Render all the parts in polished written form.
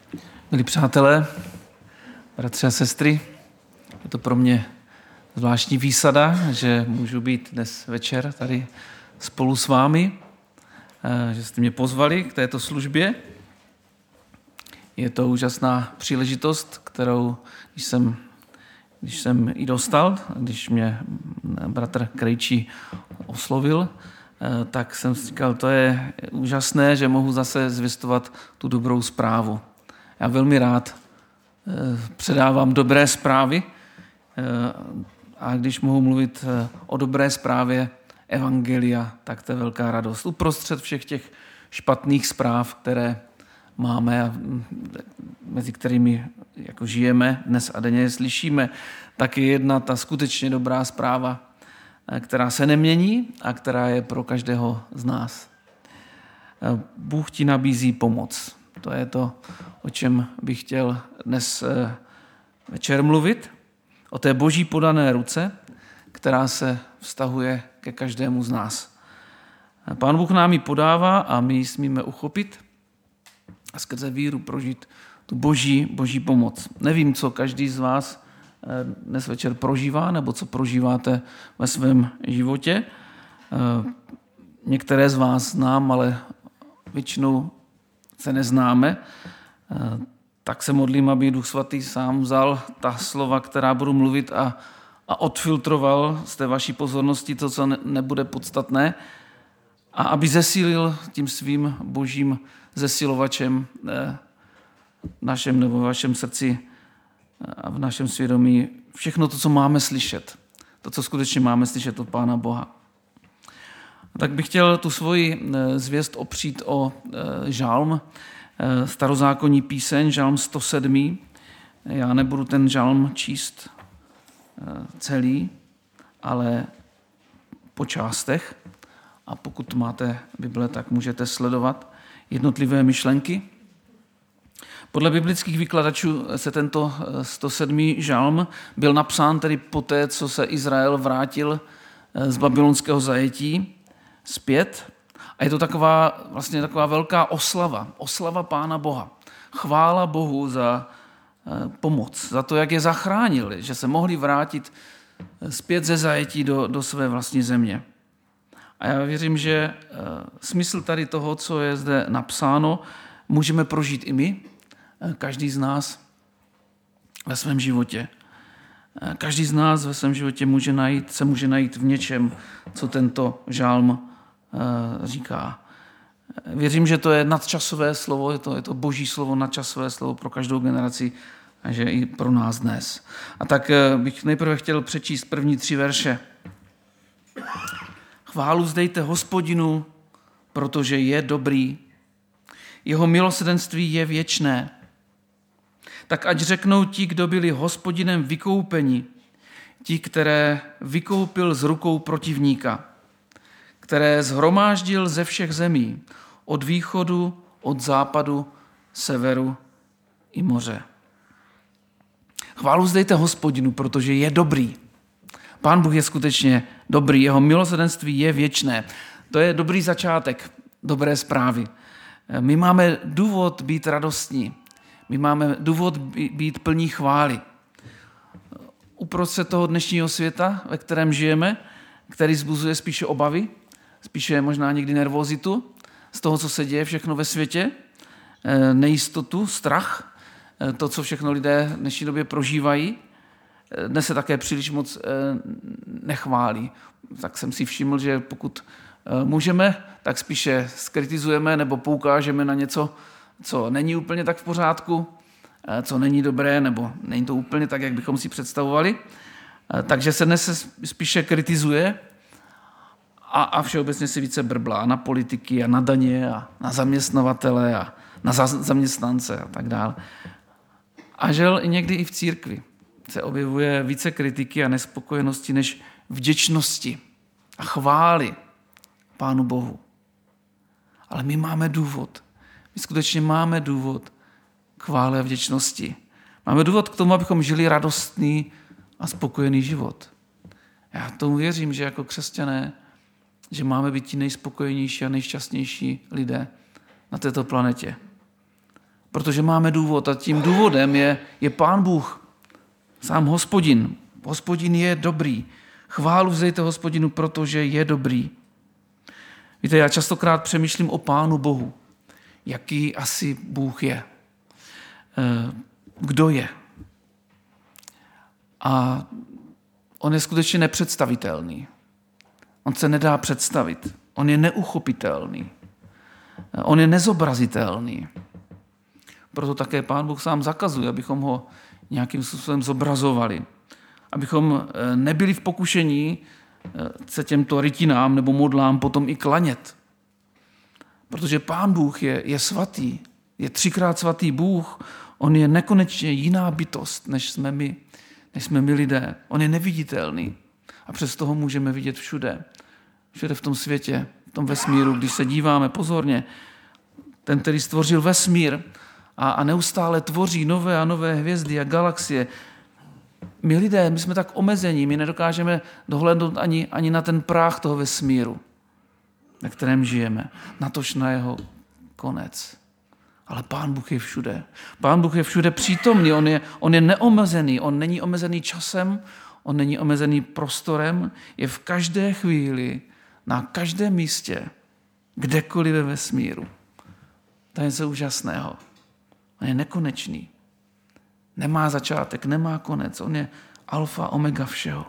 Milí přátelé, bratři a sestry, je to pro mě zvláštní výsada, že můžu být dnes večer tady spolu s vámi, že jste mě pozvali k této službě. Je to úžasná příležitost, kterou, když jsem ji dostal, když mě bratr Krejčí oslovil, tak jsem si říkal, to je úžasné, že mohu zase zvěstovat tu dobrou zprávu. Já velmi rád předávám dobré zprávy a když mohu mluvit o dobré zprávě evangelia, tak to je velká radost. Uprostřed všech těch špatných zpráv, které máme a mezi kterými jako žijeme dnes a denně slyšíme, tak je jedna ta skutečně dobrá zpráva, která se nemění a která je pro každého z nás. Bůh ti nabízí pomoc. To je to, o čem bych chtěl dnes večer mluvit. O té boží podané ruce, která se vztahuje ke každému z nás. Pán Bůh nám ji podává a my ji smíme uchopit a skrze víru prožít tu boží pomoc. Nevím, co každý z vás dnes večer prožívá, nebo co prožíváte ve svém životě. Některé z vás znám, ale většinou se neznáme, tak se modlím, aby Duch Svatý sám vzal ta slova, která budu mluvit a odfiltroval z té vaší pozornosti to, co nebude podstatné a aby zesílil tím svým božím zesilovačem v našem nebo v vašem srdci a v našem svědomí všechno to, co máme slyšet. To, co skutečně máme slyšet od Pána Boha. Tak bych chtěl tu svoji zvěst opřít o žalm, starozákonní píseň, žalm 107. Já nebudu ten žalm číst celý, ale po částech. A pokud máte Bible, tak můžete sledovat jednotlivé myšlenky. Podle biblických výkladačů se tento 107. žalm byl napsán tedy poté, co se Izrael vrátil z babylonského zajetí zpět. A je to taková velká oslava Pána Boha. Chvála Bohu za pomoc, za to, jak je zachránil, že se mohli vrátit zpět ze zajetí do své vlastní země. A já věřím, že smysl tady toho, co je zde napsáno, můžeme prožít i my, každý z nás ve svém životě. Každý z nás ve svém životě se může najít v něčem, co tento žalm říká. Věřím, že to je nadčasové slovo, je to boží slovo, nadčasové slovo pro každou generaci a že i pro nás dnes. A tak bych nejprve chtěl přečíst první 3 verše. Chválu vzdejte Hospodinu, protože je dobrý. Jeho milosrdenství je věčné. Tak ať řeknou ti, kdo byli Hospodinem vykoupeni, ti, které vykoupil z rukou protivníka, které shromáždil ze všech zemí, od východu, od západu, severu i moře. Chválu vzdejte Hospodinu, protože je dobrý. Pán Bůh je skutečně dobrý, jeho milosrdenství je věčné. To je dobrý začátek, dobré zprávy. My máme důvod být radostní, my máme důvod být plní chvály. Uprostřed toho dnešního světa, ve kterém žijeme, který vzbuzuje spíše obavy, spíše možná někdy nervozitu z toho, co se děje všechno ve světě, nejistotu, strach, to, co všechno lidé v dnešní době prožívají. Dnes se také příliš moc nechválí. Tak jsem si všiml, že pokud můžeme, tak spíše skritizujeme nebo poukážeme na něco, co není úplně tak v pořádku, co není dobré, nebo není to úplně tak, jak bychom si představovali. Takže se dnes spíše kritizuje a všeobecně se více brblá na politiky a na daně a na zaměstnavatele a na zaměstnance a tak dále. A žel někdy i v církvi se objevuje více kritiky a nespokojenosti než vděčnosti a chvály Pánu Bohu. Ale my máme důvod. My skutečně máme důvod k chvále a vděčnosti. Máme důvod k tomu, abychom žili radostný a spokojený život. Já tomu věřím, že jako křesťané, že máme být ti nejspokojenější a nejšťastnější lidé na této planetě. Protože máme důvod a tím důvodem je Pán Bůh, sám Hospodin. Hospodin je dobrý. Chválu vzdejte Hospodinu, protože je dobrý. Víte, já častokrát přemýšlím o Pánu Bohu. Jaký asi Bůh je. Kdo je. A on je skutečně nepředstavitelný. On se nedá představit. On je neuchopitelný. On je nezobrazitelný. Proto také Pán Bůh sám zakazuje, abychom ho nějakým způsobem zobrazovali. Abychom nebyli v pokušení se těmto rytinám nebo modlám potom i klanět. Protože Pán Bůh je svatý. Je 3krát svatý Bůh. On je nekonečně jiná bytost, než jsme my lidé. On je neviditelný. A přesto ho můžeme vidět všude. Všude v tom světě, v tom vesmíru, když se díváme pozorně. Ten, který stvořil vesmír a neustále tvoří nové a nové hvězdy a galaxie. My lidé, my jsme tak omezení, my nedokážeme dohlédnout ani na ten práh toho vesmíru, na kterém žijeme, natož na jeho konec. Ale Pán Bůh je všude. Pán Bůh je všude přítomný, on je neomezený, on není omezený časem, on není omezený prostorem, je v každé chvíli, na každém místě, kdekoliv ve vesmíru. To je něco úžasného. On je nekonečný. Nemá začátek, nemá konec. On je alfa, omega všeho.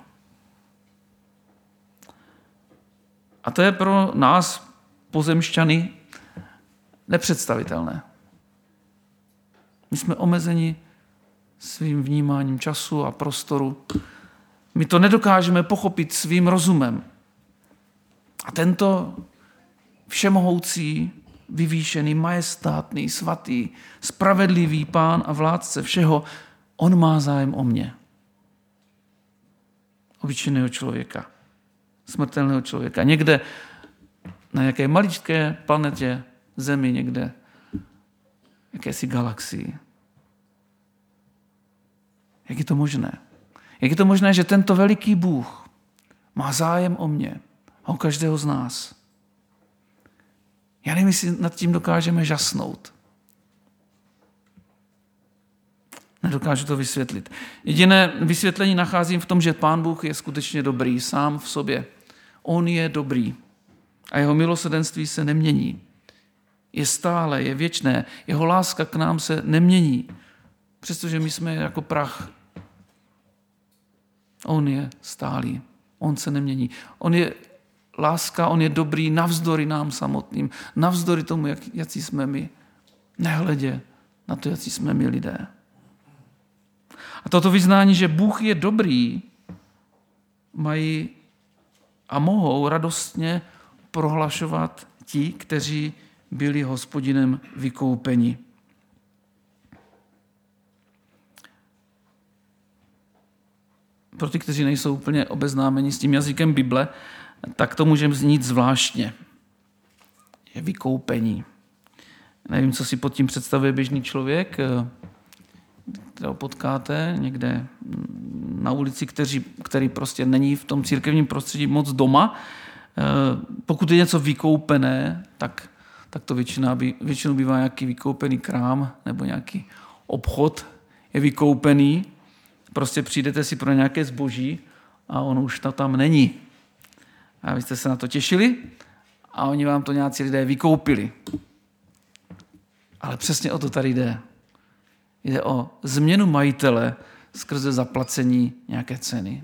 A to je pro nás, pozemšťany, nepředstavitelné. My jsme omezeni svým vnímáním času a prostoru. My to nedokážeme pochopit svým rozumem. A tento všemohoucí, vyvýšený, majestátný, svatý, spravedlivý Pán a vládce všeho, on má zájem o mě. Obyčejného člověka, smrtelného člověka. Někde na nějaké maličké planetě Zemi, někde jakési galaxii. Jak je to možné? Jak je to možné, že tento veliký Bůh má zájem o mě a o každého z nás? Já nevím, jestli nad tím dokážeme žasnout. Nedokážu to vysvětlit. Jediné vysvětlení nacházím v tom, že Pán Bůh je skutečně dobrý sám v sobě. On je dobrý a jeho milosrdenství se nemění. Je stále, je věčné. Jeho láska k nám se nemění, přestože my jsme jako prach. On je stálý, on se nemění. On je láska, on je dobrý navzdory nám samotným, navzdory tomu, jací jsme my. Nehledě na to, jací jsme my lidé. A toto vyznání, že Bůh je dobrý, mají a mohou radostně prohlašovat ti, kteří byli Hospodinem vykoupeni. Pro ty, kteří nejsou úplně obeznámeni s tím jazykem Bible, tak to může znít zvláštně. Je vykoupení. Nevím, co si pod tím představuje běžný člověk, kterého potkáte někde na ulici, který prostě není v tom církevním prostředí moc doma. Pokud je něco vykoupené, tak to většinou bývá nějaký vykoupený krám nebo nějaký obchod je vykoupený. Prostě přijdete si pro nějaké zboží a on už tam není. A vy jste se na to těšili a oni vám to nějací lidé vykoupili. Ale přesně o to tady jde. Jde o změnu majitele skrze zaplacení nějaké ceny.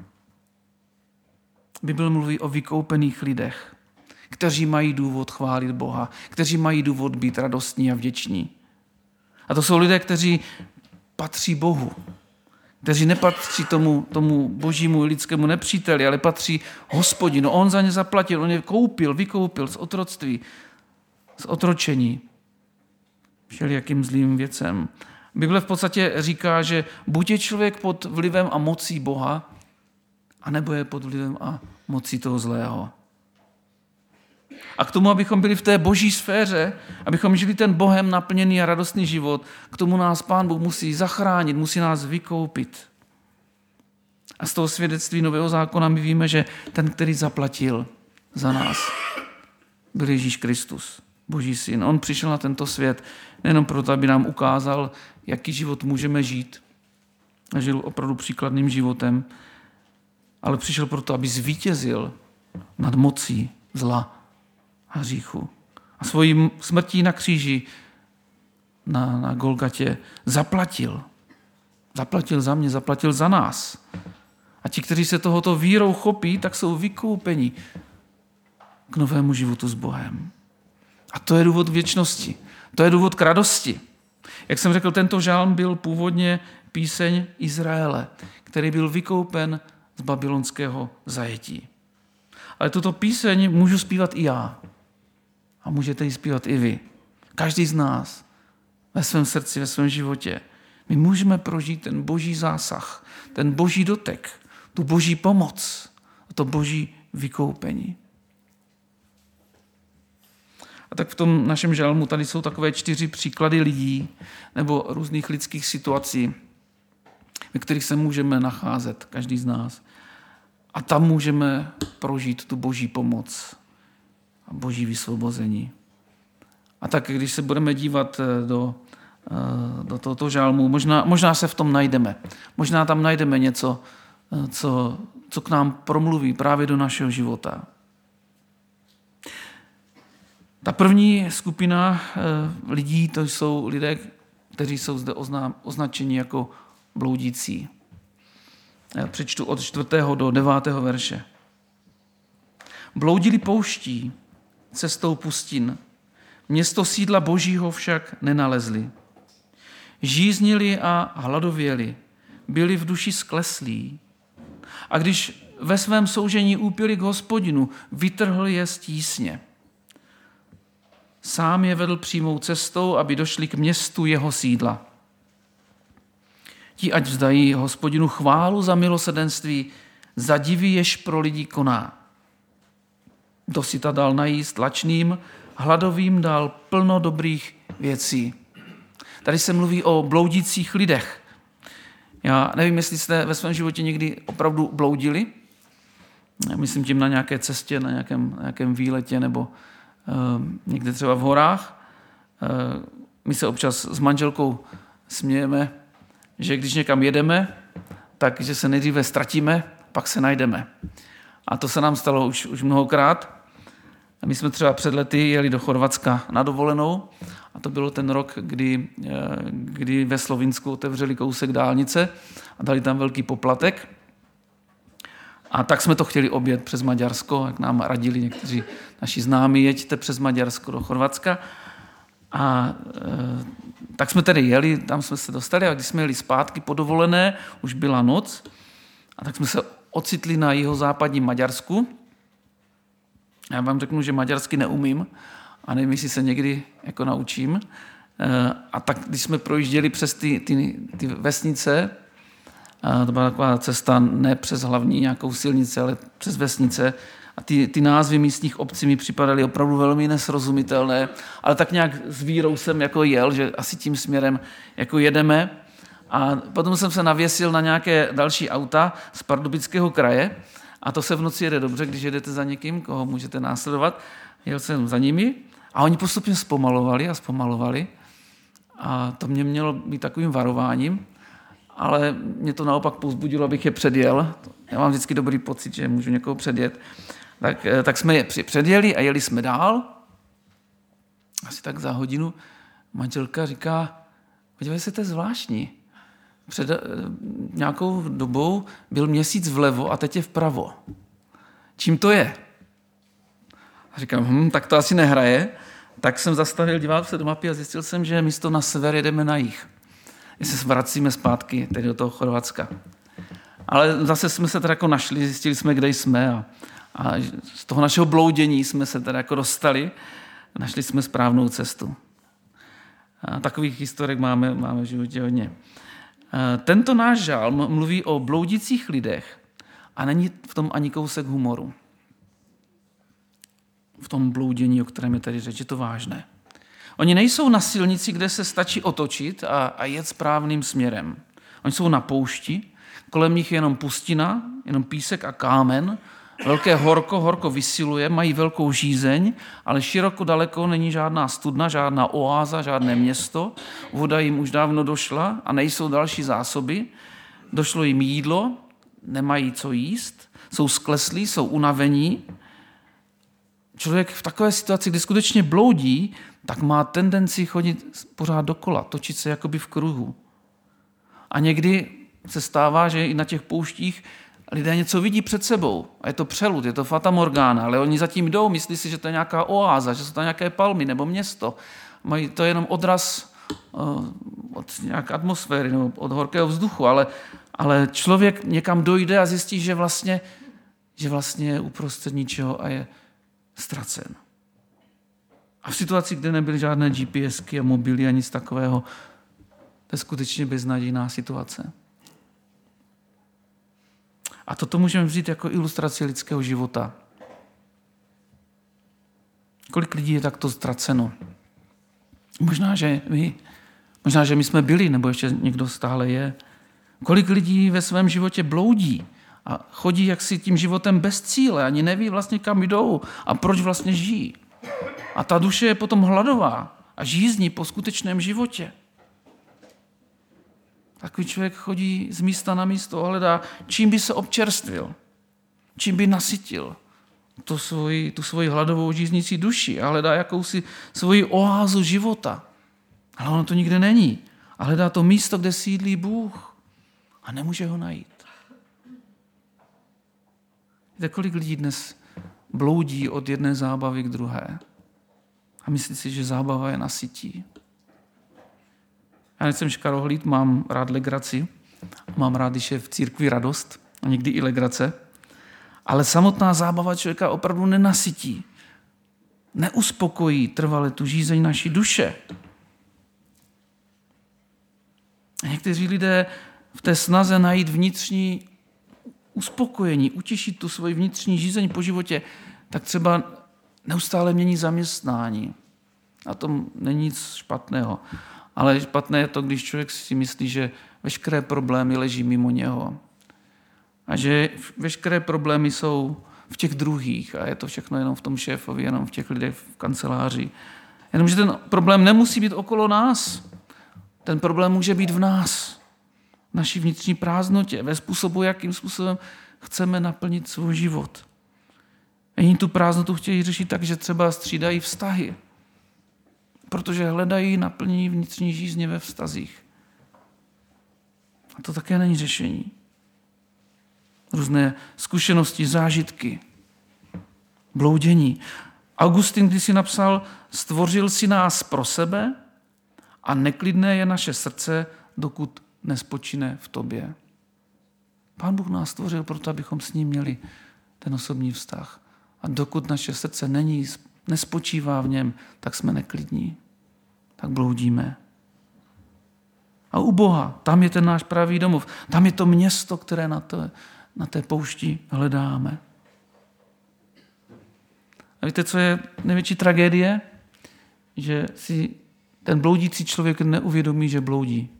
Bible mluví o vykoupených lidech, kteří mají důvod chválit Boha, kteří mají důvod být radostní a vděční. A to jsou lidé, kteří patří Bohu, kteří nepatří tomu božímu lidskému nepříteli, ale patří Hospodinu. On za ně zaplatil, on je vykoupil z otroctví, z otročení všelijakým zlým věcem. Bible v podstatě říká, že buď je člověk pod vlivem a mocí Boha, anebo je pod vlivem a mocí toho zlého. A k tomu, abychom byli v té boží sféře, abychom žili ten Bohem naplněný a radostný život, k tomu nás Pán Bůh musí zachránit, musí nás vykoupit. A z toho svědectví Nového zákona my víme, že ten, který zaplatil za nás, byl Ježíš Kristus. Boží syn. On přišel na tento svět nejenom proto, aby nám ukázal, jaký život můžeme žít. A žil opravdu příkladným životem, ale přišel proto, aby zvítězil nad mocí zla a hříchu. A svojí smrtí na kříži na Golgatě zaplatil. Zaplatil za mě, zaplatil za nás. A ti, kteří se tohoto vírou chopí, tak jsou vykoupeni k novému životu s Bohem. A to je důvod věčnosti. To je důvod k radosti. Jak jsem řekl, tento žálm byl původně píseň Izraele, který byl vykoupen z babylonského zajetí. Ale tuto píseň můžu zpívat i já. A můžete ji zpívat i vy. Každý z nás ve svém srdci, ve svém životě. My můžeme prožít ten boží zásah, ten boží dotek, tu boží pomoc, to boží vykoupení. A tak v tom našem žalmu tady jsou takové 4 příklady lidí nebo různých lidských situací, ve kterých se můžeme nacházet, každý z nás. A tam můžeme prožít tu boží pomoc a boží vysvobození. A tak, když se budeme dívat do tohoto žalmu, možná se v tom najdeme. Možná tam najdeme něco, co k nám promluví právě do našeho života. Ta první skupina lidí, to jsou lidé, kteří jsou zde označeni jako bloudící. Já přečtu od 4. do 9. verše. Bloudili pouští, cestou pustin, město sídla Božího však nenalezli. Žíznili a hladověli, byli v duši skleslí. A když ve svém soužení úpili k Hospodinu, vytrhl je z tísně. Sám je vedl přímou cestou, aby došli k městu jeho sídla. Ti ať vzdají Hospodinu chválu za milosrdenství, za divy, jež pro lidi koná. Dosyta dal najíst lačným, hladovým dal plno dobrých věcí. Tady se mluví o bloudících lidech. Já nevím, jestli jste ve svém životě někdy opravdu bloudili. Myslím tím na nějaké cestě, na nějakém výletě nebo někde třeba v horách. My se občas s manželkou smějeme, že když někam jedeme, takže se nejdříve ztratíme, pak se najdeme. A to se nám stalo už mnohokrát. A my jsme třeba před lety jeli do Chorvatska na dovolenou a to bylo ten rok, kdy ve Slovinsku otevřeli kousek dálnice a dali tam velký poplatek. A tak jsme to chtěli objet přes Maďarsko, jak nám radili někteří naši známí, jeďte přes Maďarsko do Chorvatska. A tak jsme tedy jeli, tam jsme se dostali a když jsme jeli zpátky po dovolené, už byla noc, a tak jsme se ocitli na jihozápadním Maďarsku. Já vám řeknu, že maďarsky neumím a nevím, jestli se někdy jako naučím. A tak když jsme projížděli přes ty vesnice, to byla taková cesta ne přes hlavní nějakou silnici, ale přes vesnice. A ty názvy místních obcí mi připadaly opravdu velmi nesrozumitelné, ale tak nějak s vírou jsem jako jel, že asi tím směrem jako jedeme. A potom jsem se navěsil na nějaké další auta z Pardubického kraje a to se v noci jede dobře, když jedete za někým, koho můžete následovat. Jel jsem za nimi a oni postupně zpomalovali a to mě mělo být takovým varováním, ale mě to naopak povzbudilo, abych je předjel. Já mám vždycky dobrý pocit, že můžu někoho předjet. Tak jsme je předjeli a jeli jsme dál. Asi tak za hodinu manželka říká, podívej se, to je zvláštní. Před nějakou dobou byl měsíc vlevo a teď je vpravo. Čím to je? A říkám, tak to asi nehraje. Tak jsem zastavil, díval se do mapy a zjistil jsem, že místo na sever jedeme na jih. Se vracíme zpátky tedy do toho Chorvatska. Ale zase jsme se teda jako našli, zjistili jsme, kde jsme a z toho našeho bloudění jsme se teda jako dostali a našli jsme správnou cestu. A takových historek máme v životě hodně. Tento náš žalm mluví o bloudících lidech a není v tom ani kousek humoru. V tom bloudění, o kterém je tady řeč, je to vážné. Oni nejsou na silnici, kde se stačí otočit a jet správným směrem. Oni jsou na poušti, kolem nich je jenom pustina, jenom písek a kámen Velké horko vysiluje, mají velkou žízeň, ale široko daleko není žádná studna, žádná oáza, žádné město. Voda jim už dávno došla a nejsou další zásoby. Došlo jim jídlo, nemají co jíst, jsou skleslí, jsou unavení. Člověk v takové situaci, kdy skutečně bloudí, tak má tendenci chodit pořád dokola, točit se jakoby v kruhu. A někdy se stává, že i na těch pouštích lidé něco vidí před sebou. A je to přelud, je to fata morgana, ale oni zatím jdou, myslí si, že to je nějaká oáza, že jsou to nějaké palmy nebo město. Mají to jenom odraz od nějaké atmosféry nebo od horkého vzduchu, ale člověk někam dojde a zjistí, že vlastně je uprostřed ničeho a je ztracen. A v situaci, kde nebyly žádné GPSky a mobily a nic takového, to je skutečně beznadějná situace. A toto můžeme vzít jako ilustraci lidského života. Kolik lidí je takto ztraceno? Možná, že my jsme byli, nebo ještě někdo stále je. Kolik lidí ve svém životě bloudí a chodí jaksi tím životem bez cíle, ani neví vlastně, kam jdou a proč vlastně žijí. A ta duše je potom hladová a žízní po skutečném životě. Takový člověk chodí z místa na místo a hledá, čím by se občerstvil, čím by nasytil tu svoji hladovou žíznící duši a hledá jakousi svoji oázu života. Ale ono to nikde není. A hledá to místo, kde sídlí Bůh a nemůže ho najít. Víte, kolik lidí dnes bloudí od jedné zábavy k druhé a myslí si, že zábava je nasytí. Já nejsem škarohlíd, mám rád legraci, mám rád, když je v církvi radost a někdy i legrace, ale samotná zábava člověka opravdu nenasytí, neuspokojí trvale tu žízeň naší duše. A někteří lidé v té snaze najít vnitřní uspokojení, utěšit tu svoji vnitřní žízeň po životě, tak třeba neustále mění zaměstnání. Na tom není nic špatného. Ale špatné je to, když člověk si myslí, že veškeré problémy leží mimo něho. A že veškeré problémy jsou v těch druhých a je to všechno jenom v tom šéfovi, jenom v těch lidech v kanceláři. Jenomže ten problém nemusí být okolo nás. Ten problém může být v nás. V naší vnitřní prázdnotě, ve způsobu, jakým způsobem chceme naplnit svůj život. Oni tu prázdnotu chtějí řešit tak, že třeba střídají vztahy, protože hledají naplnění vnitřní žízně ve vztazích. A to také není řešení. Různé zkušenosti, zážitky, bloudění. Augustin když si napsal, stvořil si nás pro sebe a neklidné je naše srdce, dokud nespočine v tobě. Pán Bůh nás stvořil proto, abychom s ním měli ten osobní vztah. A dokud naše srdce nespočívá v něm, tak jsme neklidní. Tak bloudíme. A u Boha, tam je ten náš pravý domov. Tam je to město, které na té poušti hledáme. A víte, co je největší tragédie? Že si ten bloudící člověk neuvědomí, že bloudí.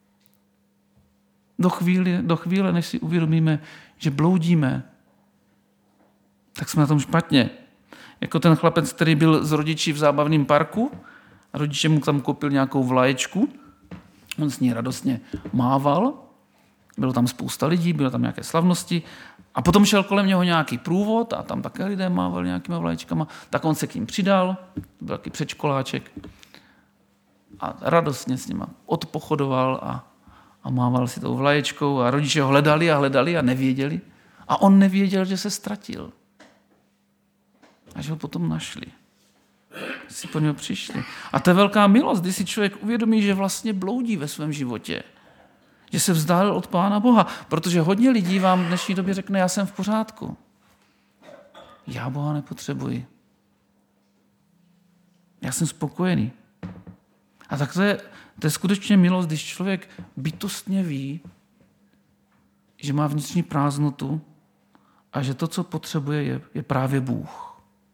Do chvíle, než si uvědomíme, že bloudíme, tak jsme na tom špatně. Jako ten chlapec, který byl s rodiči v zábavním parku a rodiče mu tam koupil nějakou vlaječku. On s ní radostně mával. Bylo tam spousta lidí, bylo tam nějaké slavnosti. A potom šel kolem něho nějaký průvod a tam také lidé mávali nějakýma vlaječkama. Tak on se k ním přidal, to byl takový předškoláček. A radostně s nima odpochodoval a mával si tou vlaječkou a rodiče ho hledali a nevěděli. A on nevěděl, že se ztratil. Až ho potom našli. Si po něho přišli. A to je velká milost, když si člověk uvědomí, že vlastně bloudí ve svém životě. Že se vzdálil od Pána Boha. Protože hodně lidí vám v dnešní době řekne, já jsem v pořádku. Já Boha nepotřebuji. Já jsem spokojený. A tak to je skutečně milost, když člověk bytostně ví, že má vnitřní prázdnotu a že to, co potřebuje, je právě Bůh.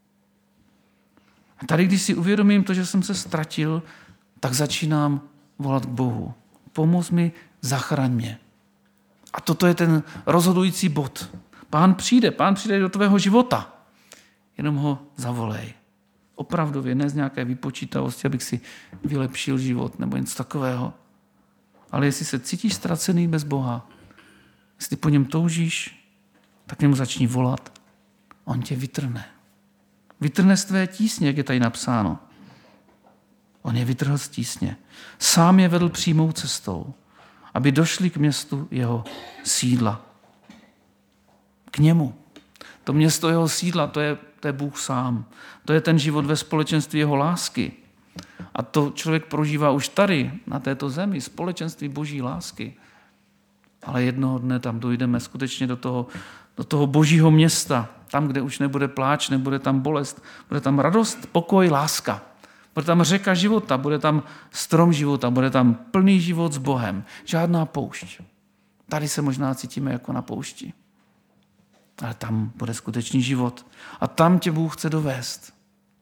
A tady, když si uvědomím to, že jsem se ztratil, tak začínám volat k Bohu. Pomoz mi, zachraň mě. A toto je ten rozhodující bod. Pán přijde do tvého života. Jenom ho zavolej. Opravdově, ne z nějaké vypočítavosti, abych si vylepšil život nebo něco takového. Ale jestli se cítíš ztracený bez Boha, jestli po něm toužíš, tak němu začni volat. On tě vytrhne. Vytrhne z tvé tísně, jak je tady napsáno. On je vytrhl z tísně. Sám je vedl přímou cestou, aby došli k městu jeho sídla. K němu. To město jeho sídla, to je Bůh sám. To je ten život ve společenství jeho lásky. A to člověk prožívá už tady, na této zemi, společenství boží lásky. Ale jednoho dne tam dojdeme skutečně do toho božího města, tam, kde už nebude pláč, nebude tam bolest, bude tam radost, pokoj, láska. Bude tam řeka života, bude tam strom života, bude tam plný život s Bohem. Žádná poušť. Tady se možná cítíme jako na poušti. Ale tam bude skutečný život. A tam tě Bůh chce dovést.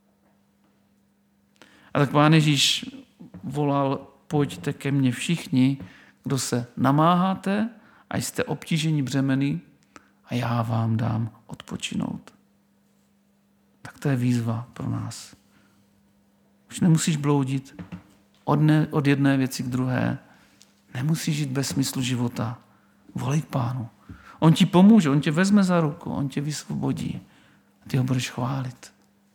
A tak Pán Ježíš volal, pojďte ke mně všichni, kdo se namáháte a jste obtíženi břemeny a já vám dám odpočinout. Tak to je výzva pro nás. Už nemusíš bloudit od jedné věci k druhé. Nemusíš žít bez smyslu života. Volej k Pánu. On ti pomůže, on tě vezme za ruku, on tě vysvobodí a ty ho budeš chválit.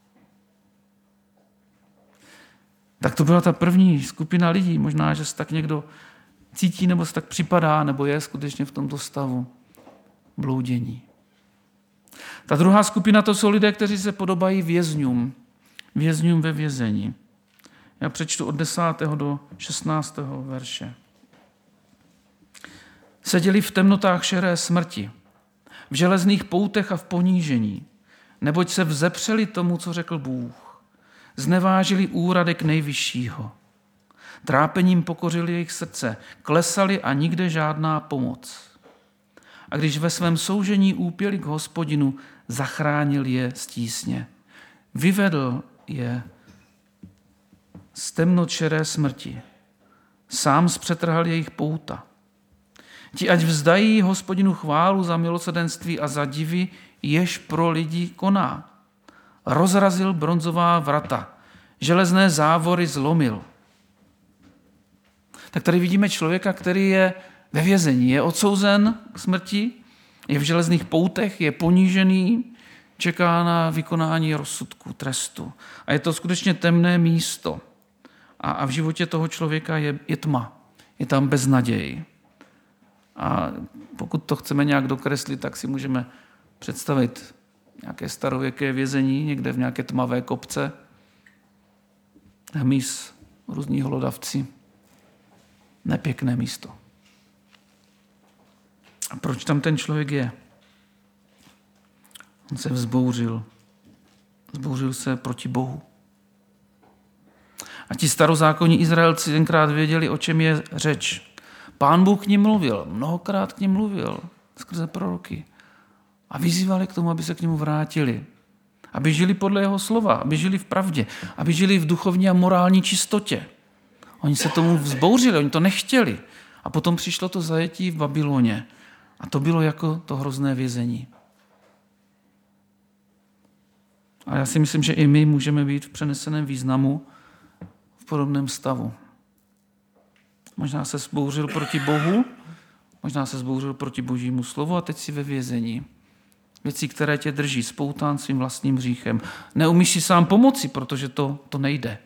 Tak to byla ta první skupina lidí. Možná, že se tak někdo cítí, nebo se tak připadá, nebo je skutečně v tomto stavu bloudění. Ta druhá skupina, to jsou lidé, kteří se podobají vězňům ve vězení. Já přečtu od 10. do 16. verše. Seděli v temnotách šeré smrti, v železných poutech a v ponížení, neboť se vzepřeli tomu, co řekl Bůh. Znevážili úradek nejvyššího. Trápením pokořili jejich srdce, klesali a nikde žádná pomoc. A když ve svém soužení úpěli k Hospodinu, zachránil je z tísně. Vyvedl je z temnot šeré smrti. Sám zpřetrhal jejich pouta. Ti ať vzdají Hospodinu chválu za milosrdenství a za divy, jež pro lidi koná. Rozrazil bronzová vrata, železné závory zlomil. Tak tady vidíme člověka, který je ve vězení, je odsouzen k smrti, je v železných poutech, je ponížený, čeká na vykonání rozsudku, trestu. A je to skutečně temné místo. A v životě toho člověka je tma, je tam beznaděj. A pokud to chceme nějak dokreslit, tak si můžeme představit nějaké starověké vězení, někde v nějaké tmavé kopce, hmyz, různí hlodavci. Nepěkné místo. A proč tam ten člověk je? On se vzbouřil. Vzbouřil se proti Bohu. A ti starozákonní Izraelci tenkrát věděli, o čem je řeč. Pán Bůh k nim mluvil, mnohokrát k nim mluvil, skrze proroky. A vyzývali k tomu, aby se k němu vrátili. Aby žili podle jeho slova, aby žili v pravdě, aby žili v duchovní a morální čistotě. Oni se tomu vzbouřili, oni to nechtěli. A potom přišlo to zajetí v Babyloně. A to bylo jako to hrozné vězení. A já si myslím, že i my můžeme být v přeneseném významu v podobném stavu. Možná se vzbouřil proti Bohu, možná se vzbouřil proti Božímu slovu a teď si ve vězení. Věci, které tě drží, spoután svým vlastním hříchem. Neumíš si sám pomoci, protože to nejde.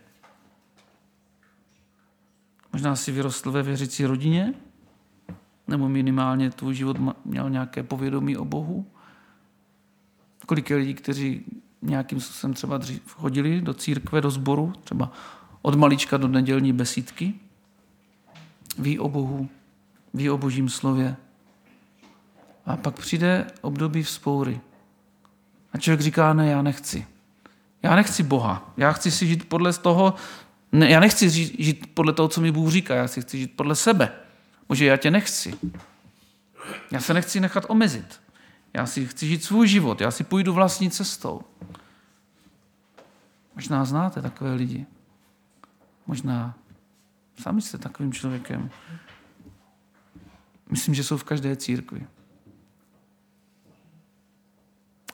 Možná si vyrostl ve věřící rodině, nebo minimálně tvůj život měl nějaké povědomí o Bohu. Kolik je lidí, kteří nějakým způsobem třeba dřív chodili do církve, do sboru, třeba od malička do nedělní besídky, ví o Bohu, ví o Božím slově. A pak přijde období vzpoury. A člověk říká, ne, já nechci. Já nechci Boha. Já chci si žít podle toho, ne, já nechci žít podle toho, co mi Bůh říká. Já si chci žít podle sebe. Bože, já tě nechci. Já se nechci nechat omezit. Já si chci žít svůj život. Já si půjdu vlastní cestou. Možná znáte takové lidi. Možná sami jste takovým člověkem. Myslím, že jsou v každé církvi.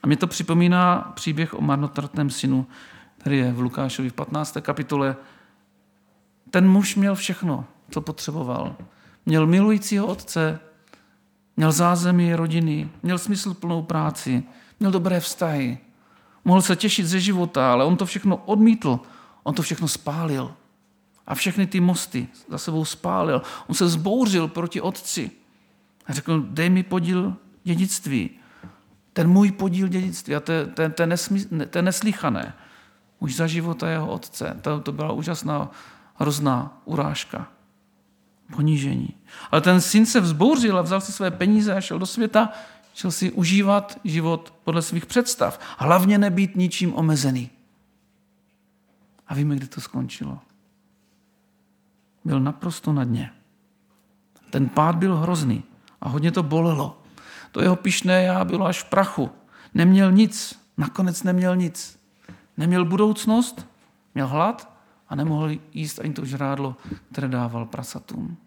A mě to připomíná příběh o marnotratném synu, který je v Lukášovi v 15. kapitole. Ten muž měl všechno, co potřeboval. Měl milujícího otce, měl zázemí rodiny, měl smysluplnou práci, měl dobré vztahy. Mohl se těšit ze života, ale on to všechno odmítl. On to všechno spálil. A všechny ty mosty za sebou spálil. On se zbouřil proti otci. A řekl, dej mi podíl dědictví. Ten můj podíl dědictví. A to je neslychané. Už za života jeho otce. To byla úžasná, hrozná urážka. Ponížení. Ale ten syn se vzbouřil a vzal si své peníze a šel do světa, šel si užívat život podle svých představ. Hlavně nebýt ničím omezený. A víme, kdy to skončilo. Byl naprosto na dně. Ten pád byl hrozný a hodně to bolelo. To jeho pyšné já bylo až v prachu. Neměl nic, nakonec neměl nic. Neměl budoucnost, měl hlad a nemohl jíst ani to žrádlo, které dával prasatům.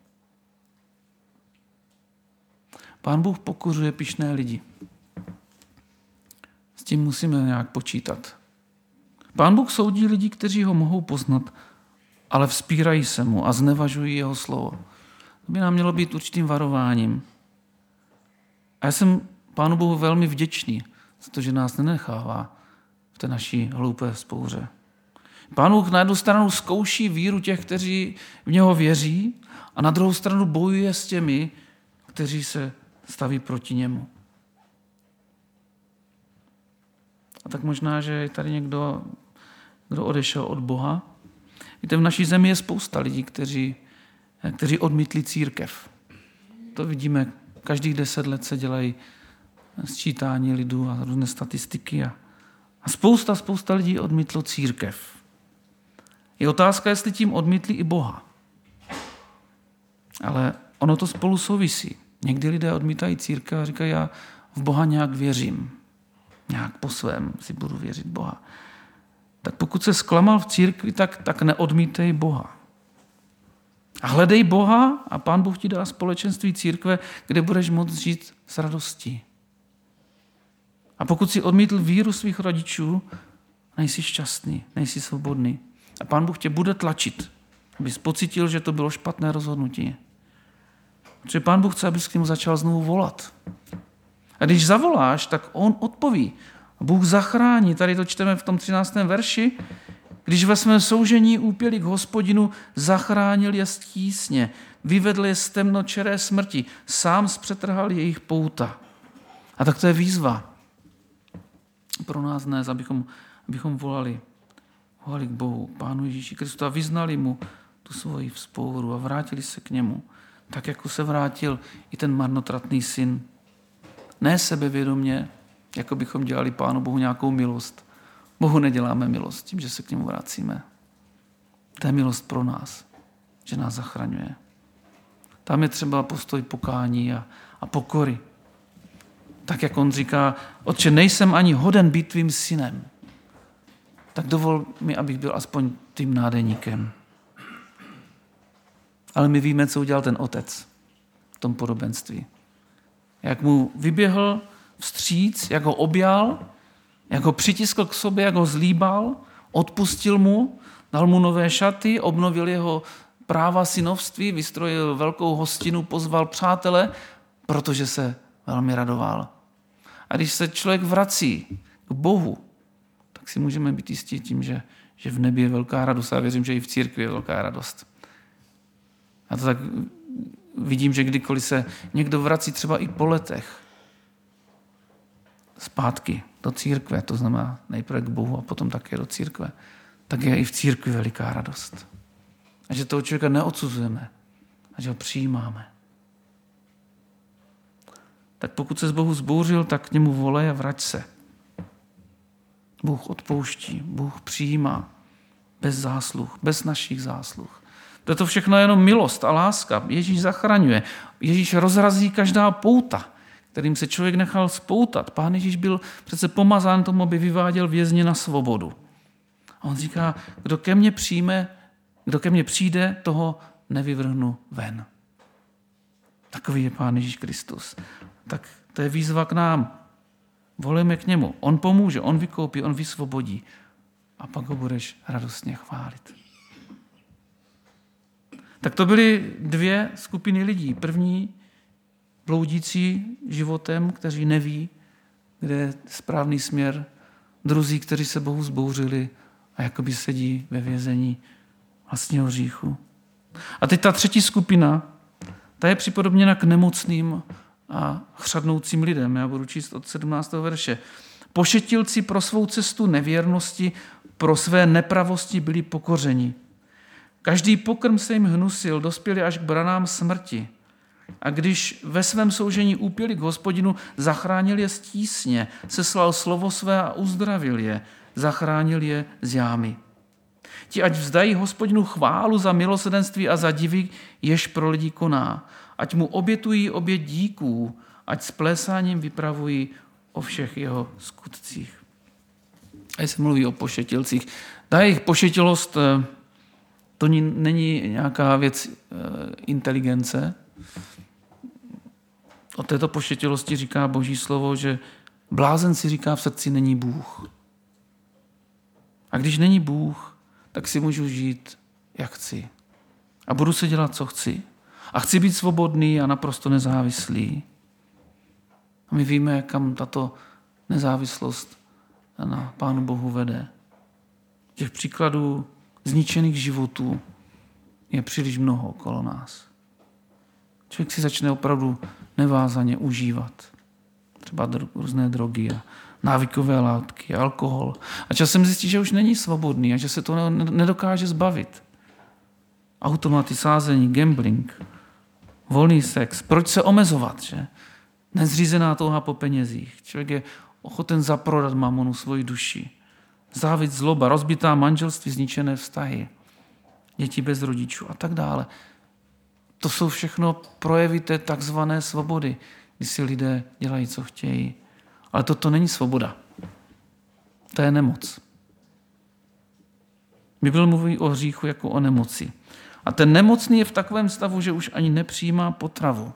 Pán Bůh pokořuje pyšné lidi. S tím musíme nějak počítat. Pán Bůh soudí lidi, kteří ho mohou poznat, ale vzpírají se mu a znevažují jeho slovo. To by nám mělo být určitým varováním. A já jsem Pánu Bohu velmi vděčný za to, že nás nenechává v té naší hloupé vzpouře. Pán Bůh na jednu stranu zkouší víru těch, kteří v něho věří, a na druhou stranu bojuje s těmi, kteří se staví proti němu. A tak možná, že je tady někdo, kdo odešel od Boha. Víte, v naší zemi je spousta lidí, kteří odmítli církev. To vidíme, každých 10 let se dělají sčítání lidů a různé statistiky. A spousta lidí odmítlo církev. Je otázka, jestli tím odmítli i Boha. Ale ono to spolu souvisí. Někdy lidé odmítají církev a říkají, já v Boha nějak věřím. Nějak po svém si budu věřit Boha. Tak pokud se zklamal v církvi, tak neodmítej Boha. A hledej Boha a Pán Bůh ti dá společenství církve, kde budeš moct žít s radostí. A pokud si odmítl víru svých rodičů, nejsi šťastný, nejsi svobodný. A Pán Bůh tě bude tlačit, abys pocítil, že to bylo špatné rozhodnutí. Protože Pán Bůh chce, abys k němu začal znovu volat. A když zavoláš, tak on odpoví. Bůh zachrání. Tady to čteme v tom 13. verši. Když ve svém soužení úpěli k Hospodinu, zachránil je z tísně, vyvedl je z temnočeré smrti, sám zpřetrhal jejich pouta. A tak to je výzva pro nás dnes, abychom volali k Bohu, Pánu Ježíši Kristu, a vyznali mu tu svoji vzpouru a vrátili se k němu, tak jako se vrátil i ten marnotratný syn. Ne sebevědomě, jako bychom dělali Pánu Bohu nějakou milost. Bohu neděláme milost tím, že se k němu vracíme. To je milost pro nás, že nás zachraňuje. Tam je třeba postoj pokání a pokory. Tak, jak on říká, Otče, nejsem ani hoden být tvým synem, tak dovol mi, abych byl aspoň tím nádeníkem. Ale my víme, co udělal ten otec v tom podobenství. Jak mu vyběhl vstříc, jak ho objal, jak ho přitiskl k sobě, jak ho zlíbal, odpustil mu, dal mu nové šaty, obnovil jeho práva synovství, vystrojil velkou hostinu, pozval přátele, protože se velmi radoval. A když se člověk vrací k Bohu, tak si můžeme být jistí tím, že v nebi je velká radost. A věřím, že i v církvi je velká radost. A to tak vidím, že kdykoliv se někdo vrací třeba i po letech zpátky do církve, to znamená nejprve k Bohu a potom také do církve, tak je i v církvi veliká radost. A že toho člověka neodsuzujeme a že ho přijímáme. Tak pokud se z Bohu zbouřil, tak k němu volej a vrať se. Bůh odpouští, Bůh přijímá bez zásluh, bez našich zásluh. To všechno je jenom milost a láska. Ježíš zachraňuje. Ježíš rozrazí každá pouta, kterým se člověk nechal spoutat. Pán Ježíš byl přece pomazán tomu, aby vyváděl vězně na svobodu. A on říká, kdo ke mně přijde, toho nevyvrhnu ven. Takový je Pán Ježíš Kristus. Tak to je výzva k nám. Volejme k němu. On pomůže, on vykoupí, on vysvobodí. A pak ho budeš radostně chválit. Tak to byly dvě skupiny lidí. První, bloudící životem, kteří neví, kde je správný směr. Druzí, kteří se Bohu zbouřili a jakoby sedí ve vězení vlastního hříchu. A teď ta třetí skupina, ta je připodobněna k nemocným a chřadnoucím lidem. Já budu číst od 17. verše. Pošetilci pro svou cestu nevěrnosti, pro své nepravosti byli pokořeni. Každý pokrm se jim hnusil, dospěli až k branám smrti. A když ve svém soužení úpěli k Hospodinu, zachránil je z tísně, seslal slovo své a uzdravil je, zachránil je z jámy. Ti ať vzdají Hospodinu chválu za milosrdenství a za divy, jež pro lidi koná. Ať mu obětují oběť díků, ať s plésáním vypravují o všech jeho skutcích. A se mluví o pošetilcích. Ta jejich pošetilost, to není nějaká věc inteligence. O této pošetilosti říká Boží slovo, že blázen si říká v srdci není Bůh. A když není Bůh, tak si můžu žít, jak chci. A budu si dělat, co chci. A chci být svobodný a naprosto nezávislý. A my víme, kam tato nezávislost na Pánu Bohu vede. Těch příkladů zničených životů je příliš mnoho okolo nás. Člověk si začne opravdu nevázaně užívat. Třeba různé drogy a návykové látky, alkohol. A časem zjistí, že už není svobodný a že se to nedokáže zbavit. Automaty, sázení, gambling, volný sex. Proč se omezovat, že? Nezřízená touha po penězích. Člověk je ochoten zaprodat mamonu svoji duši. Závist, zloba, rozbitá manželství, zničené vztahy, děti bez rodičů a tak dále. To jsou všechno projevy té takzvané svobody, kdy si lidé dělají, co chtějí. Ale toto není svoboda. To je nemoc. Bible mluví o hříchu jako o nemoci. A ten nemocný je v takovém stavu, že už ani nepřijímá potravu.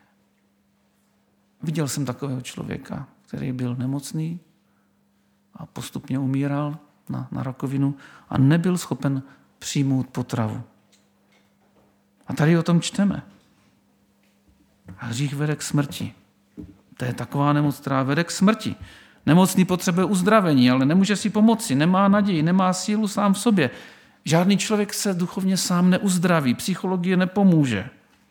Viděl jsem takového člověka, který byl nemocný a postupně umíral na rakovinu a nebyl schopen přijmout potravu. A tady o tom čteme. A hřích vede k smrti. To je taková nemoc, která vede k smrti. Nemocný potřebuje uzdravení, ale nemůže si pomoci, nemá naději, nemá sílu sám v sobě. Žádný člověk se duchovně sám neuzdraví, psychologie nepomůže.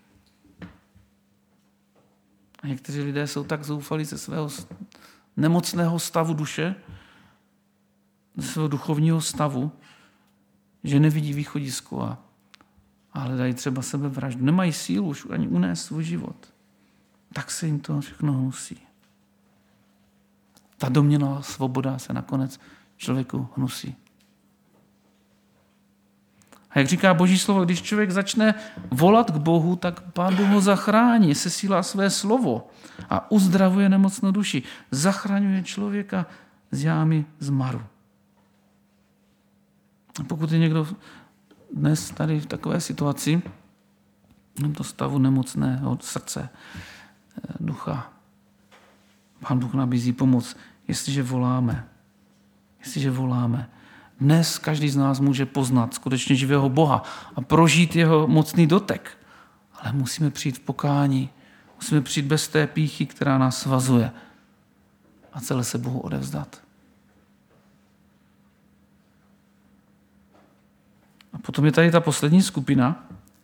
A někteří lidé jsou tak zoufalí ze svého nemocného stavu duše, ze svého duchovního stavu, že nevidí východisko a hledají třeba sebevraždu. Nemají sílu už ani unést svůj život. Tak se jim to všechno hnusí. Ta domněná svoboda se nakonec člověku hnusí. A jak říká Boží slovo, když člověk začne volat k Bohu, tak Pán Bůh ho zachrání, sesílá své slovo a uzdravuje nemocnou duši. Zachraňuje člověka z jámy zmaru. A pokud je někdo dnes tady v takové situaci, v tomto stavu nemocného srdce, ducha, Pán Bůh nabízí pomoc, jestliže voláme. Dnes každý z nás může poznat skutečně živého Boha a prožít jeho mocný dotek. Ale musíme přijít v pokání. Musíme přijít bez té pýchy, která nás svazuje. A celé se Bohu odevzdat. A potom je tady ta poslední skupina.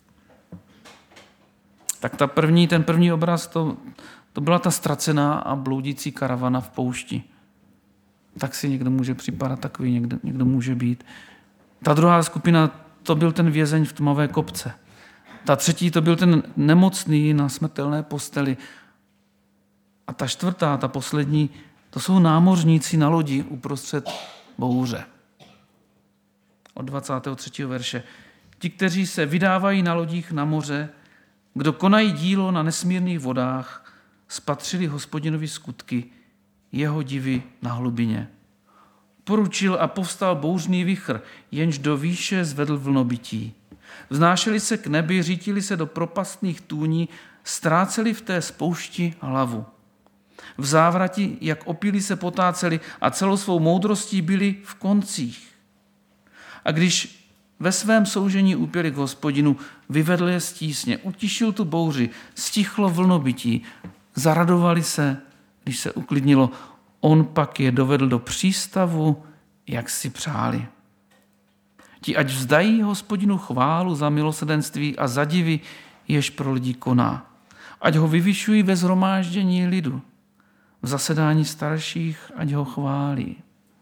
Tak ten první obraz, to byla ta ztracená a bloudící karavana v poušti. Tak si někdo může připadat takový, někdo může být. Ta druhá skupina, to byl ten vězeň v tmavé kopce. Ta třetí, to byl ten nemocný na smrtelné posteli. A ta čtvrtá, ta poslední, to jsou námořníci na lodi uprostřed bouře. Od 23. verše. Ti, kteří se vydávají na lodích na moře, kdo konají dílo na nesmírných vodách, spatřili Hospodinovi skutky, jeho divy na hlubině. Poručil a povstal bouřný vichr, jenž do výše zvedl vlnobytí. Vznášeli se k nebi, řítili se do propastných tůní, ztráceli v té spoušti hlavu. V závrati, jak opilí se potáceli a celou svou moudrostí byli v koncích. A když ve svém soužení upěli k Hospodinu, vyvedl je z tísně, utišil tu bouři, stichlo vlnobytí, zaradovali se, když se uklidnilo. On pak je dovedl do přístavu, jak si přáli. Ti ať vzdají Hospodinu chválu za milosrdenství a za divy, jež pro lidi koná. Ať ho vyvyšují ve shromáždění lidu, v zasedání starších, ať ho chválí.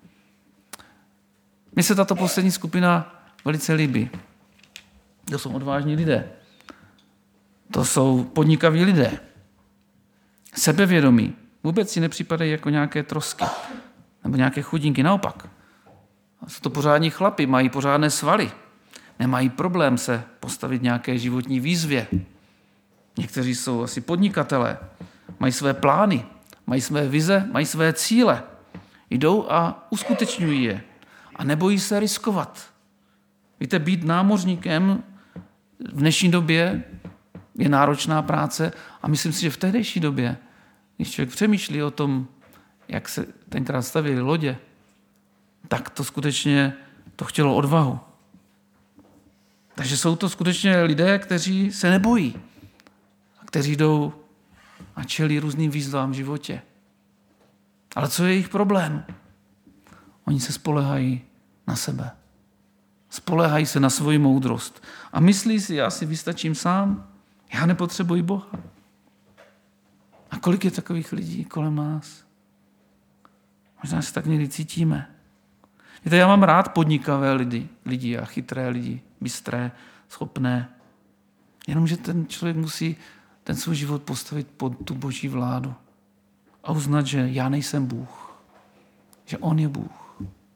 Mně se tato poslední skupina velice líbí. To jsou odvážní lidé. To jsou podnikaví lidé. Sebevědomí. Vůbec si nepřipadají jako nějaké trosky. Nebo nějaké chudinky. Naopak. Jsou to pořádní chlapi, mají pořádné svaly. Nemají problém se postavit nějaké životní výzvě. Někteří jsou asi podnikatelé. Mají své plány, mají své vize, mají své cíle. Jdou a uskutečňují je. A nebojí se riskovat. Víte, být námořníkem v dnešní době je náročná práce a myslím si, že v tehdejší době, když člověk přemýšlí o tom, jak se tenkrát stavěly lodě, tak to skutečně to chtělo odvahu. Takže jsou to skutečně lidé, kteří se nebojí a kteří jdou a čelí různým výzvám v životě. Ale co je jejich problém? Oni se spoléhají na sebe. Spoléhají se na svoji moudrost. A myslí si, já si vystačím sám, já nepotřebuji Boha. A kolik je takových lidí kolem nás? Možná se tak někdy cítíme. Víte, já mám rád podnikavé lidi a chytré lidi, bystré, schopné. Jenomže ten člověk musí ten svůj život postavit pod tu boží vládu a uznat, že já nejsem Bůh, že on je Bůh.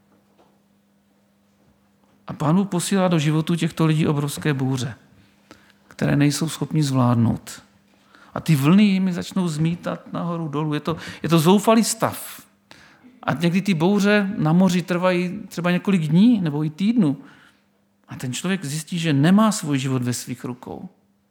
A Pán Bůh posílá do životu těchto lidí obrovské bouře, které nejsou schopni zvládnout. A ty vlny jimi začnou zmítat nahoru dolů. Je to zoufalý stav. A někdy ty bouře na moři trvají třeba několik dní nebo i týdnů. A ten člověk zjistí, že nemá svůj život ve svých rukou.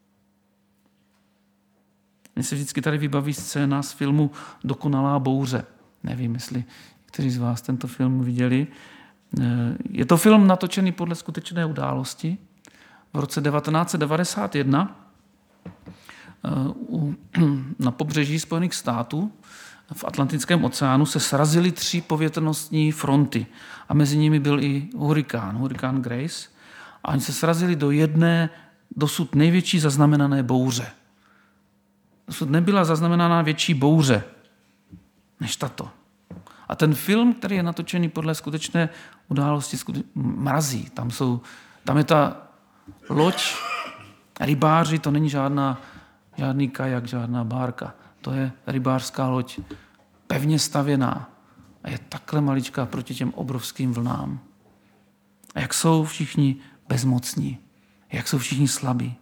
Mně se vždycky tady vybaví scéna z filmu Dokonalá bouře. Nevím, jestli kteří z vás tento film viděli. Je to film natočený podle skutečné události. V roce 1991 na pobřeží Spojených států v Atlantickém oceánu se srazily 3 povětrnostní fronty a mezi nimi byl i hurikán Grace. A oni se srazili do jedné dosud největší zaznamenané bouře. Dosud nebyla zaznamenána větší bouře než tato. A ten film, který je natočený podle skutečné události, mrazí. Tam je ta loď, rybáři, to není žádný kajak, žádná bárka. To je rybářská loď, pevně stavěná. A je takhle maličká proti těm obrovským vlnám. A jak jsou všichni bezmocní. Jak jsou všichni slabí.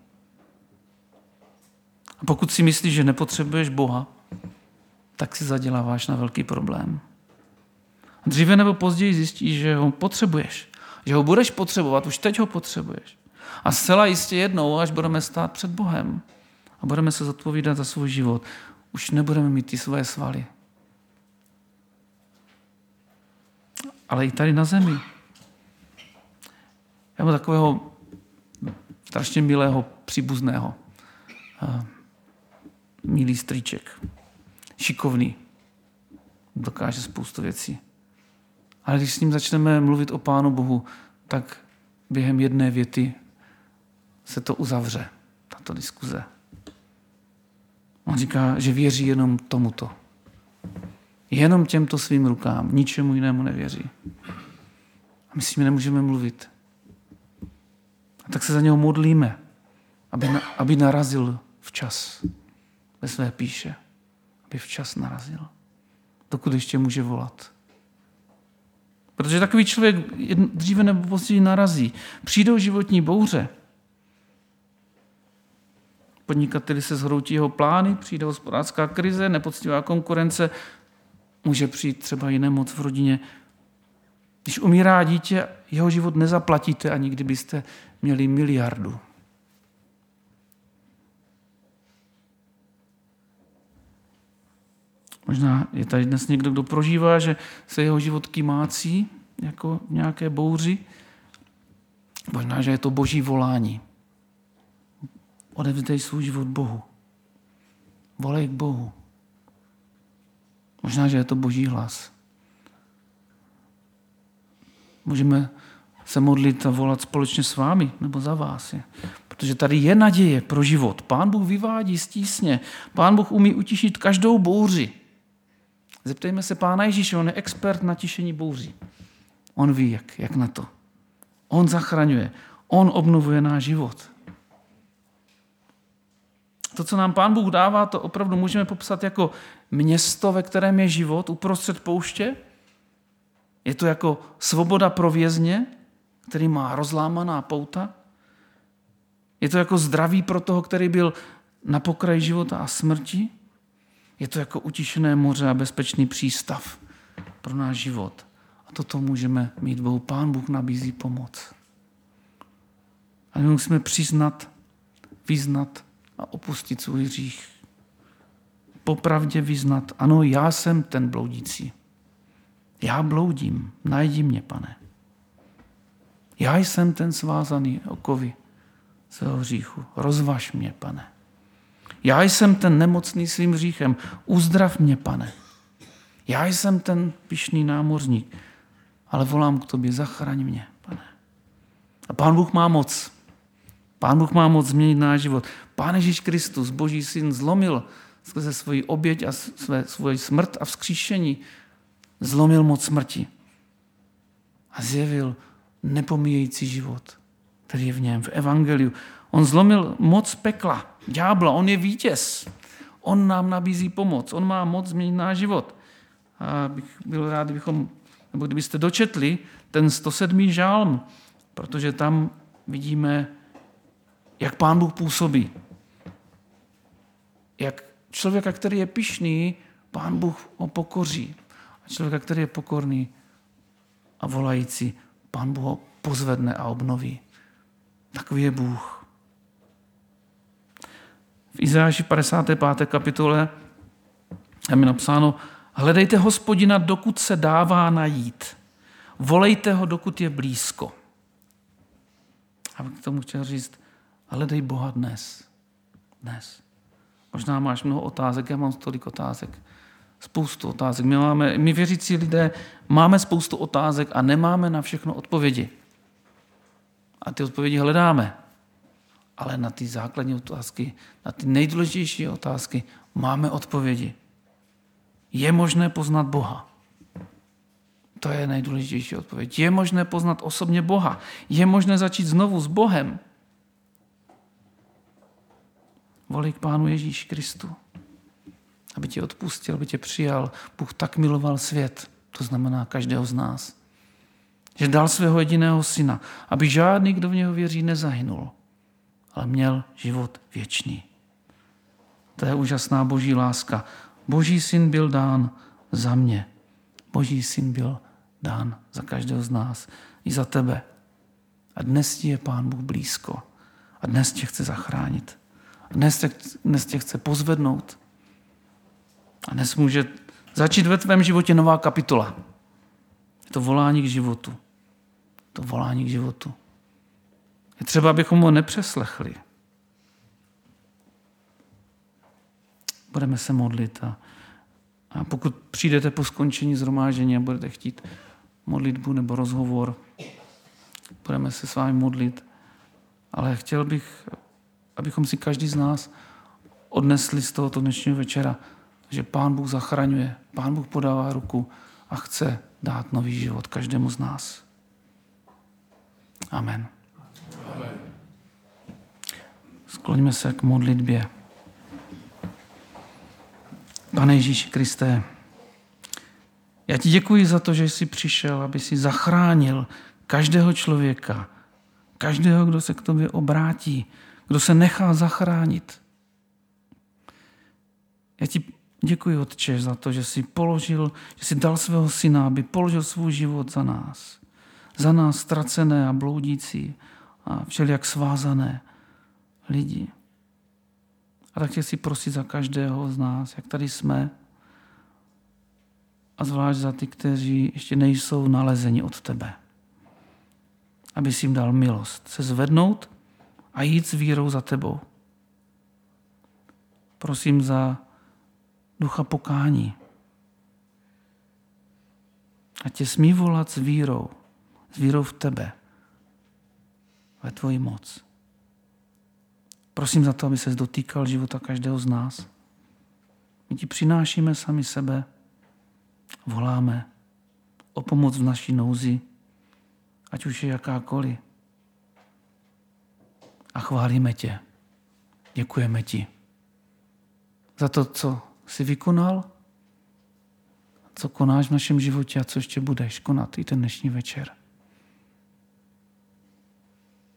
A pokud si myslíš, že nepotřebuješ Boha, tak si zaděláváš na velký problém. A dříve nebo později zjistíš, že ho potřebuješ. Že ho budeš potřebovat, už teď ho potřebuješ. A zcela jistě jednou, až budeme stát před Bohem a budeme se zodpovídat za svůj život, už nebudeme mít ty svoje svaly. Ale i tady na zemi. Já mám takového strašně milého příbuzného. Milý strýček. Šikovný. Dokáže spoustu věcí. Ale když s ním začneme mluvit o Pánu Bohu, tak během jedné věty se to uzavře, tato diskuze. On říká, že věří jenom tomuto. Jenom těmto svým rukám, ničemu jinému nevěří. A my s ním nemůžeme mluvit. A tak se za něho modlíme, aby narazil včas ve své píše. Aby včas narazil. Dokud ještě může volat. Protože takový člověk dříve nebo později narazí. Přijdou životní bouře. Podnikateli se zhroutí jeho plány, přijde hospodářská krize, nepoctivá konkurence, může přijít třeba i nemoc v rodině. Když umírá dítě, jeho život nezaplatíte, ani kdybyste měli miliardu. Možná je tady dnes někdo, kdo prožívá, že se jeho život kymácí, jako v nějaké bouři. Možná, že je to boží volání. Odevzdej svůj život Bohu. Volej k Bohu. Možná, že je to boží hlas. Můžeme se modlit a volat společně s vámi, nebo za vás. Protože tady je naděje pro život. Pán Bůh vyvádí z tísně. Pán Bůh umí utišit každou bouři. Zeptejme se Pána Ježíše, on je expert na tišení bouří. On ví, jak na to. On zachraňuje. On obnovuje náš život. To, co nám Pán Bůh dává, to opravdu můžeme popsat jako město, ve kterém je život, uprostřed pouště. Je to jako svoboda pro vězně, který má rozlámaná pouta. Je to jako zdraví pro toho, který byl na pokraji života a smrti. Je to jako utišené moře a bezpečný přístav pro náš život. A toto můžeme mít Bohu. Pán Bůh nabízí pomoc. A my musíme přiznat, vyznat a opustit svůj hřích. Popravdě vyznat, ano, já jsem ten bloudící. Já bloudím, najdi mě, Pane. Já jsem ten svázaný okovy svého hříchu. Rozvaž mě, Pane. Já jsem ten nemocný svým hříchem. Uzdrav mě, Pane. Já jsem ten pyšný námořník, ale volám k tobě, zachraň mě, Pane. A Pán Bůh má moc. Pán Bůh má moc změnit náš život. Pán Ježíš Kristus, Boží syn, zlomil skrze svoji oběť a svoji smrt a vzkříšení, zlomil moc smrti a zjevil nepomíjející život, který je v něm, v evangeliu. On zlomil moc pekla, ďábla, on je vítěz. On nám nabízí pomoc, on má moc změnit náš život. A bych byl rád, kdybyste dočetli ten 107. žálm, protože tam vidíme, jak Pán Bůh působí. Jak člověka, který je pyšný, Pán Bůh ho pokoří. A člověka, který je pokorný a volající, Pán Bůh ho pozvedne a obnoví. Takový je Bůh. V Izajáši 55. kapitole je mi napsáno: hledejte Hospodina, dokud se dává najít. Volejte ho, dokud je blízko. A k tomu chtěl říct, hledej Boha dnes. Dnes. Možná máš mnoho otázek, já mám tolik otázek. Spoustu otázek. My věřící lidé máme spoustu otázek a nemáme na všechno odpovědi. A ty odpovědi hledáme. Ale na ty základní otázky, na ty nejdůležitější otázky máme odpovědi. Je možné poznat Boha? To je nejdůležitější odpověď. Je možné poznat osobně Boha? Je možné začít znovu s Bohem? Volej k Pánu Ježíši Kristu, aby tě odpustil, aby tě přijal. Bůh tak miloval svět, to znamená každého z nás, že dal svého jediného syna, aby žádný, kdo v něho věří, nezahynul, ale měl život věčný. To je úžasná boží láska. Boží syn byl dán za mě. Boží syn byl dán za každého z nás. I za tebe. A dnes ti je Pán Bůh blízko. A dnes tě chce zachránit. A dnes tě chce pozvednout. A dnes může začít ve tvém životě nová kapitola. Je to volání k životu. To volání k životu. Je třeba, abychom ho nepřeslechli. Budeme se modlit a pokud přijdete po skončení shromáždění a budete chtít modlitbu nebo rozhovor, budeme se s vámi modlit. Ale chtěl bych, abychom si každý z nás odnesli z tohoto dnešního večera, že Pán Bůh zachraňuje, Pán Bůh podává ruku a chce dát nový život každému z nás. Amen. Amen. Skloňme se k modlitbě. Pane Ježíši Kriste, já ti děkuji za to, že jsi přišel, aby si zachránil každého člověka, každého, kdo se k tobě obrátí, kdo se nechá zachránit. Já ti děkuji, Otče, za to, že jsi dal svého syna, aby položil svůj život za nás. Za nás ztracené a bloudící a všelijak svázané lidi. A tak tě si prosit za každého z nás, jak tady jsme, a zvlášť za ty, kteří ještě nejsou nalezeni od tebe. Aby jsi jim dal milost se zvednout a jít s vírou za tebou. Prosím za ducha pokání. A tě smí volat s vírou v tebe, ve tvoji moc. Prosím za to, aby ses dotýkal života každého z nás. My ti přinášíme sami sebe, voláme o pomoc v naší nouzi, ať už je jakákoliv. A chválíme tě. Děkujeme ti za to, co jsi vykonal, co konáš v našem životě a co ještě budeš konat i ten dnešní večer.